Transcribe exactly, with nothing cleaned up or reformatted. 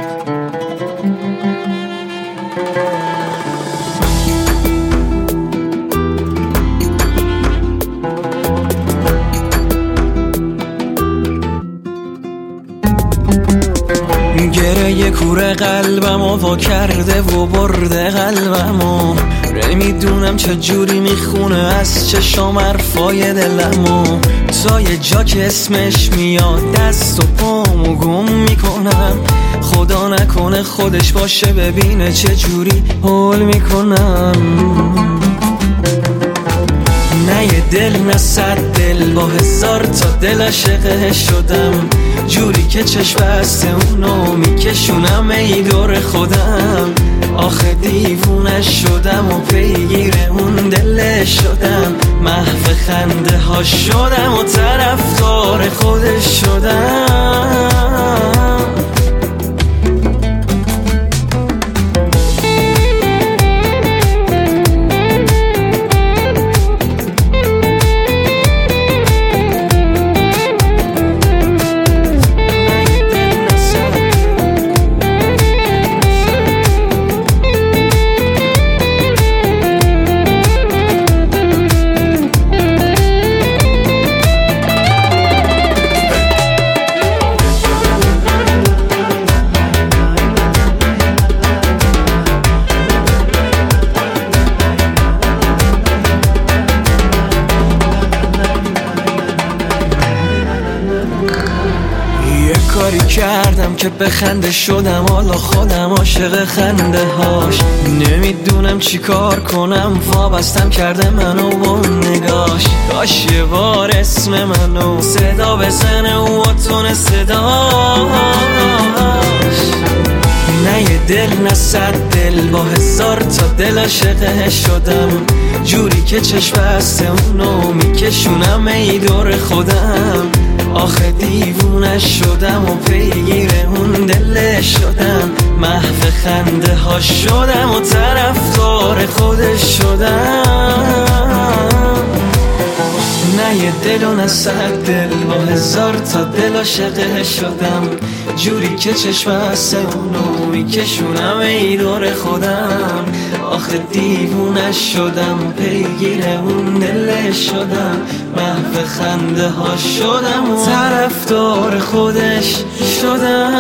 گره کوره قلبمو وا کرده و برده قلبمو، نمیدونم چجوری میخونه از چشام حرفای دلمو. تا یه جا که اسمش میاد دست و پامو گم میکنم، خدا نکنه خودش باشه ببینه چجوری حال میکنم. نه یه دل نه صد دل، با هزار تا دل عاشقه شدم، جوری که چشم بسته اونو میکشونم ای دور خودم. آخه دیوونه شدم و پیگیر اون دل شدم، محو خنده ها شدم و طرفدار خودش شدم. کاری کردم که بخنده شدم، حالا خودم عاشق خنده هاش. نمیدونم چی کار کنم، وابستم کرده منو با نگاش. کاش یه بار اسم منو صدا بزنه و اتون صداش. نه یه دل نه صد دل، با هزار تا دل عاشقه شدم، جوری که چشم بسته اونو میکشونم ای دور خودم. آخه دیوونه شدم و پیگیر اون دل شدم، محو خنده ها شدم و طرفدار خودش شدم. نه یه دل و نه صد دل، با هزار تا دل عاشقه شدم، جوری که چشم بسته اونو میکشونم ای دور خودم. آخه دیوونه شدم پیگیر اون دل شدم، محو خنده ها شدم و طرفدار خودش شدم.